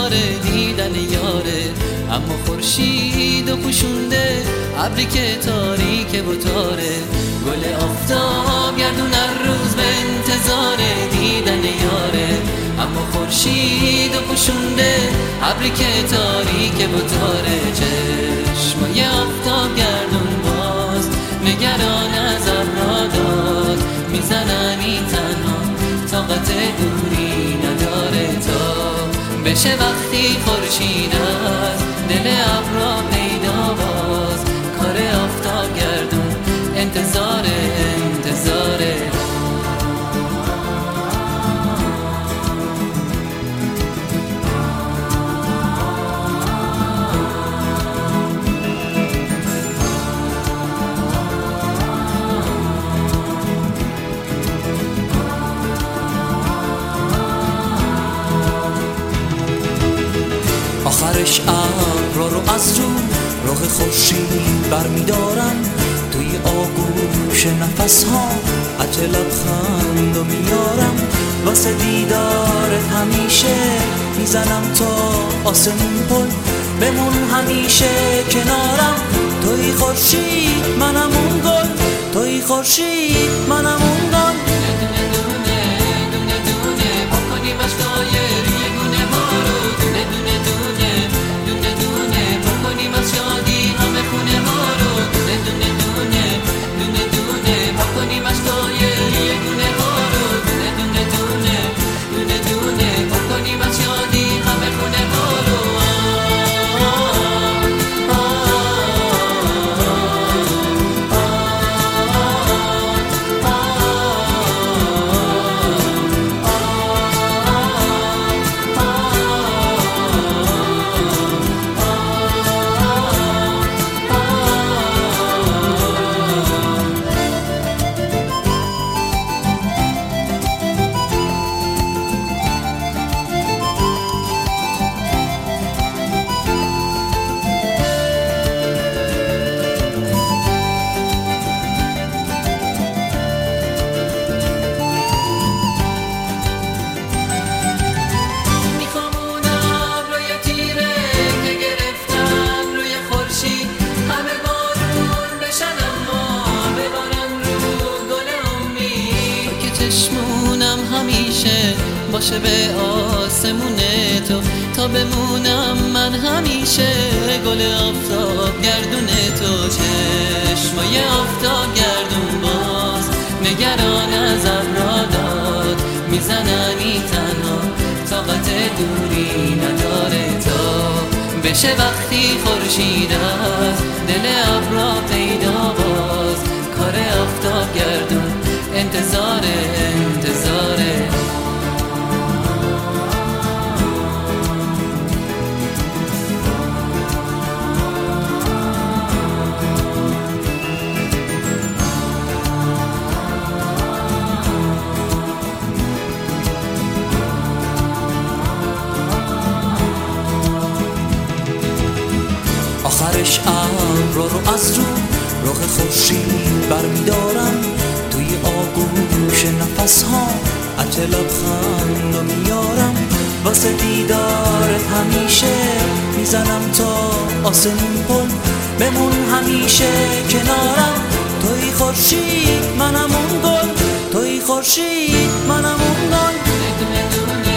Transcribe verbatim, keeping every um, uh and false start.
انتظار دیدن یاره. اما خورشید و پوشونده ابری که تاریک و تاره. گل آفتاب گردون هر روز به انتظار دیدن یاره. اما خورشید و پوشونده ابری که تاریک و تاره. چشمای آفتاب گردون باز نگران از ابرها داد میزنن این تنها طاقت دوری نداره تا بشه وقتی خورشید از دل ابرها پیدا باز. کار آفتاب گردون انتظار انتظاره. آخرش ابرها رو از رو رخ خورشید برمیدارم. توی آغوش نفس ها عجله لبخند و میارم. واسه دیدارت همیشه میزنم تا آسمون پل. بمون همیشه کنارم. توی خورشید منم اون گل. توی خورشید منم اون گل. چشمونم همیشه باشه به آسمون تو تا بمونم من همیشه گل آفتاب گردون تو. چشمای آفتاب گردون باز نگران از ابرها داد میزنن این تنها طاقت دوری نداره تا بشه وقتی خورشید از دل ابرها پیدا باز. کار آفتاب گردون انتظار انتظاره. آخرش ابرها رو از رو رخ خورشید برمیدارم. توی آغوش نفس ها عجله لبخند و میارم. واسه دیدارت همیشه میزنم تا آسمون پل. بمون همیشه کنارم. توی خورشید منم اون گل. توی خورشید منم اون گل.